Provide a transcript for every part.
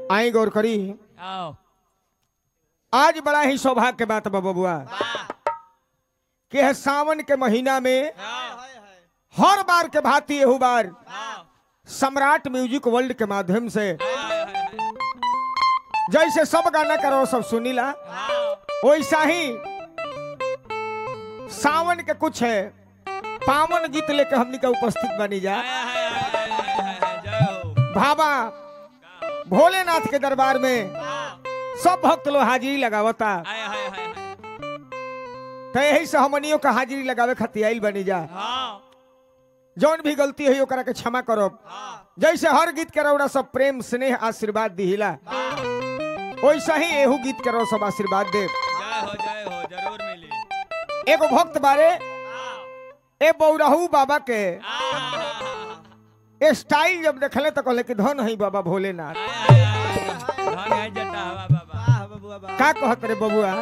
आई गौर करी। आज बड़ा ही सौभाग्य के बात बबुआ कि है सावन के महीना में हर बार के भांति एहू बार सम्राट म्यूजिक वर्ल्ड के माध्यम से जैसे सब गाना करो सब सुनीला वैसा ही सावन के कुछ है पावन गीत लेके हमनी का उपस्थित बनी जा। बाबा भोलेनाथ के दरबार में सब भक्त लोग हाजिरी लगावता तो यही से हमनियों का हाजिरी लगावे खातिर आइल बनी जा। जौन भी गलती है ओकरा के क्षमा करो। जैसे हर गीत के रौड़ा सब प्रेम स्नेह आशीर्वाद दिहिला वैसा ही एहू गीत के रौ सब आशीर्वाद दे। जरूर मिली। एगो भक्त बारे ए बौराहू बाबा के स्टाइल जब देखले तो कहले कि धन है बाबा भोलेनाथ। का कहत रे बबुआ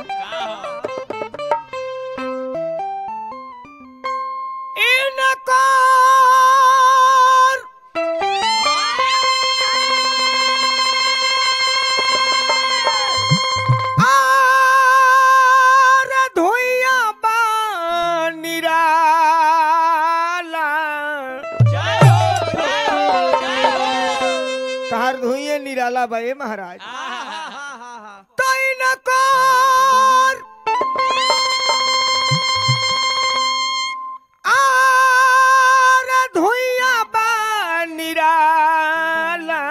निराला भाई महाराज धुइया बा निराला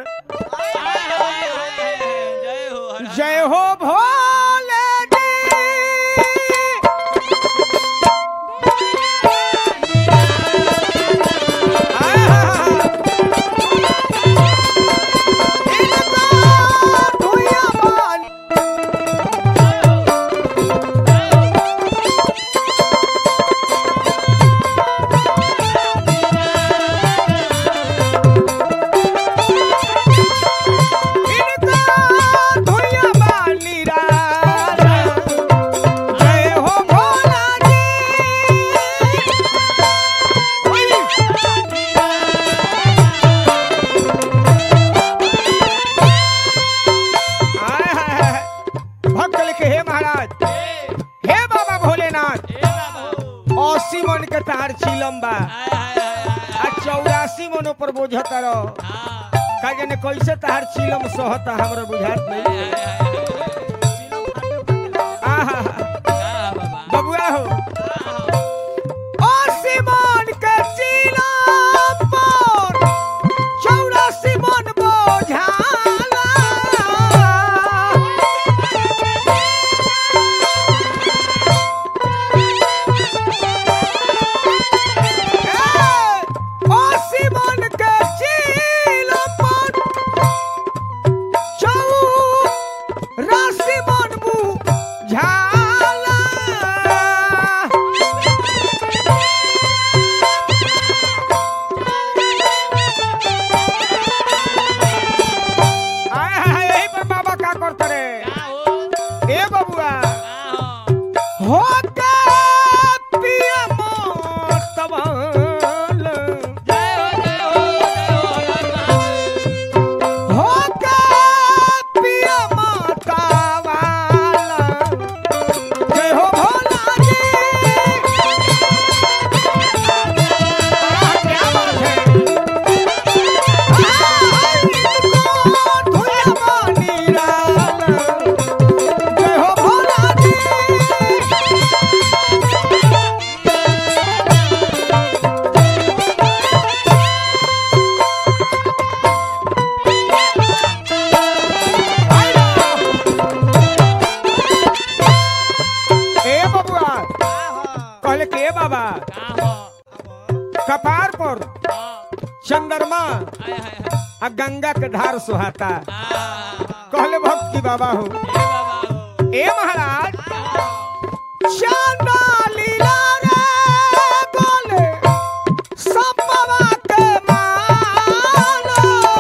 जय हो भोले मन के तार छिलम बा 84 मन ऊपर बोझ करो का जाने कैसे तार छिलम सहता हमरा बुझात नहीं। बबुआ हो 80 मन के छिलम पर 84 मन बोझाला कपार पर चंद्रमा आ गंगा के धार सुहाता कहले भक्त की बाबा हो ए महाराज चंदा लीला रे बोले सब बाबा के माला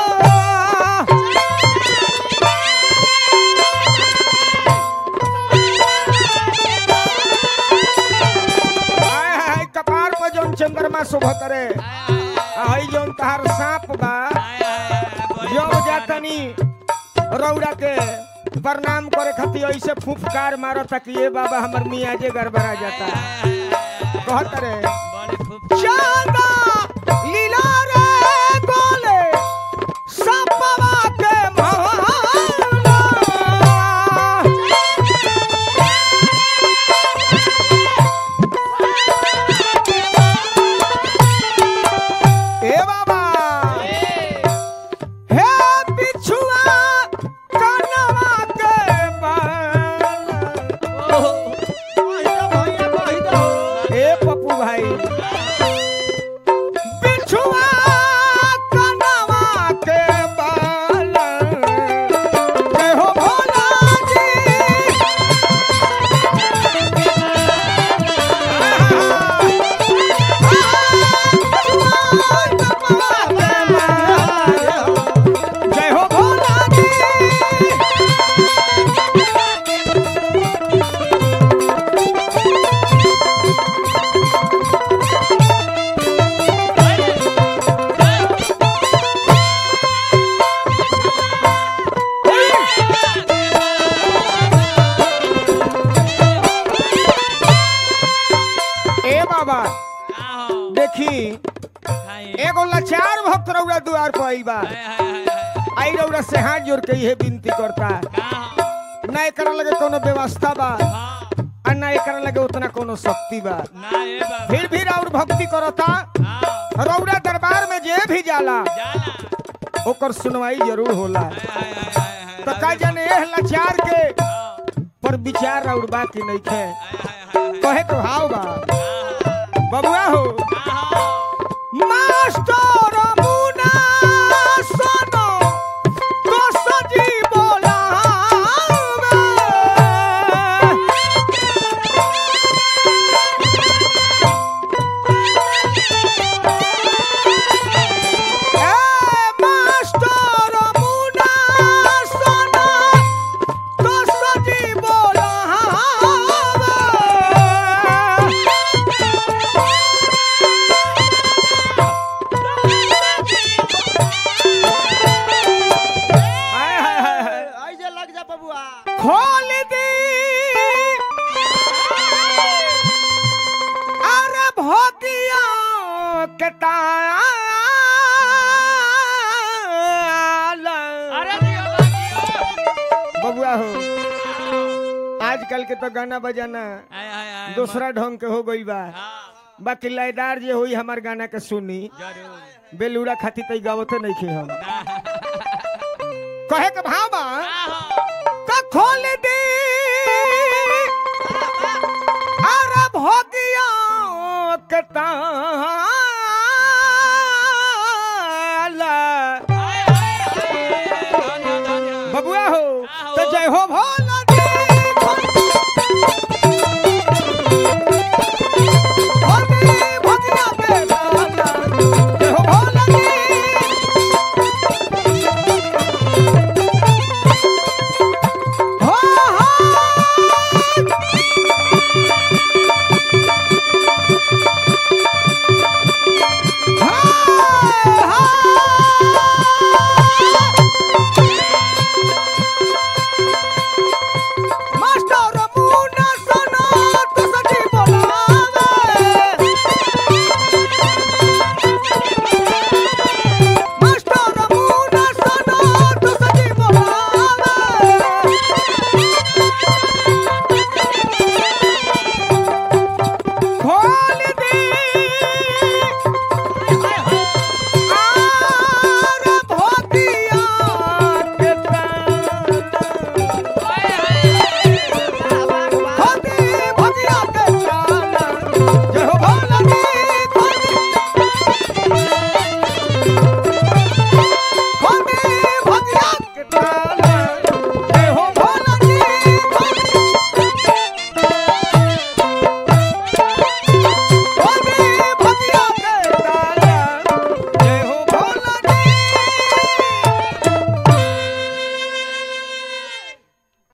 कपार पर जोन चंद्रमा शोभत रे आई जोन तार सांप बा जो जातनी रौड़ा के प्रणाम करे खातिर ऐसे फुफकार मारो ताकि ये बाबा हमर मियाजे गड़बड़ा जाता कहत रे बड़े खूब चांदा लीला रे गोले सपवा के मौला ए बाबा हे बिछुआ कनवा के बाल ए पप्पू भाई बिछुआ कनवा के बाल के हो भोला जी जय हो भोला जी ए बाबा आहो देखी हाय एगो लाचार भक्त रौरा दुआर पर आइल बा आई रौरा से हाथ जोड़ के ये विनती करता हां ना एकरा लगे कोनो व्यवस्था बा हां और ना एकरा लगे उतना कोनो शक्ति बा ना ए बाबा फिर भी राउर भक्ति करता हां रौरा दरबार में जे भी जाला जाला ओकर सुनवाई जरूर होला हाय तो का जाने एह लाचार के पर विचार राउर बा की नहीं खे कहे के भाव बा बबुआ हो मास्टर मुना सोनो तो सजी बोला मास्टर मुना सोनो तो सजी बोला ऐसे लग जा बबुआ खोल दी अरे भोगिया के ताला अरे बबुआ हो आजकल के तो गाना बजाना हाय दूसरा ढंग के हो गई बा बाकी लयदार जे होई हमार गाना के सुनी जरूर बेलूड़ा खाती तई गावते नहीं खे हम कहे के भाव बा का खोल दी अरे भोगिया के ताला